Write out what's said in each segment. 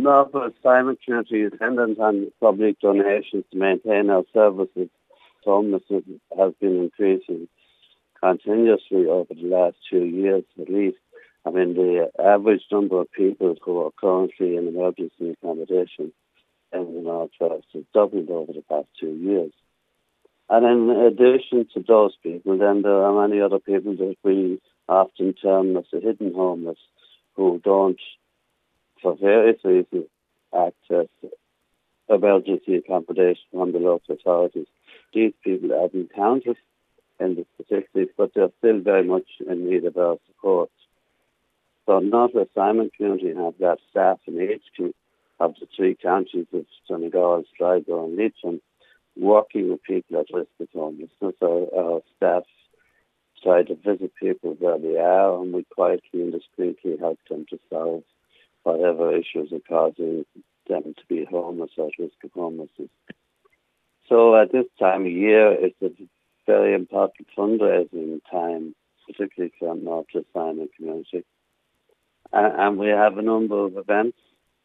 No, but Simon Community is dependent on public donations to maintain our services. Homelessness has been increasing continuously over the last 2 years at least. I mean, the average number of people who are currently in emergency accommodation in the Northwest has doubled over the past 2 years. And in addition to those people, then there are many other people that we often term as the hidden homeless who don't, for various reasons, access emergency accommodation from the local authorities. These people have been counted in the statistics, but they're still very much in need of our support. So Northwest Simon Community have got staff in HQ of the three counties of Donegal, Sligo and Leitrim working with people at risk of homelessness. Our staff try to visit people where they are, and we quietly and discreetly help them to solve whatever issues are causing them to be homeless or at risk of homelessness. So at this time of year, it's a very important fundraising time, particularly for Northwest Simon Community. And we have a number of events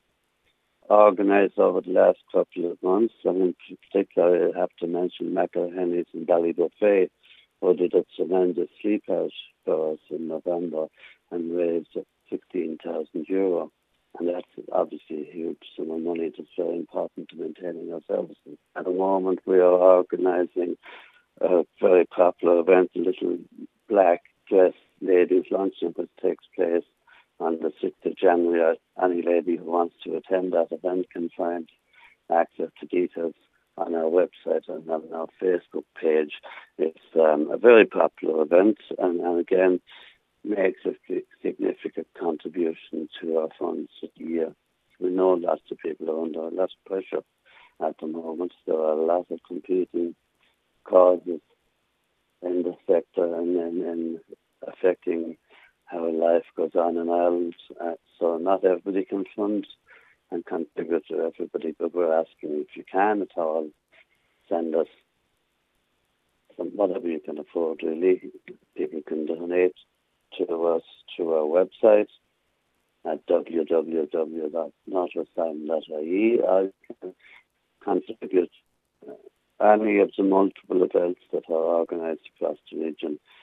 organised over the last couple of months. And in particular, I have to mention McElhenny's in Ballybuffet, who did a tremendous sleep out for us in November and raised €16,000. And that's obviously a huge sum of money that's very important to maintaining our services. At the moment, we are organising a very popular event, a little black dress ladies luncheon, which takes place on the 6th of January. Any lady who wants to attend that event can find access to details on our website and on our Facebook page. It's a very popular event and again makes a significant contribution to our funds for the year. We know lots of people are under a lot of pressure at the moment. There are a lot of competing causes in the sector and affecting how life goes on in Ireland. So not everybody can fund and contribute to everybody, but we're asking if you can at all, send us whatever you can afford really. People can donate to us through our website at www.northwestsimon.ie, or you can contribute any of the multiple events that are organised across the region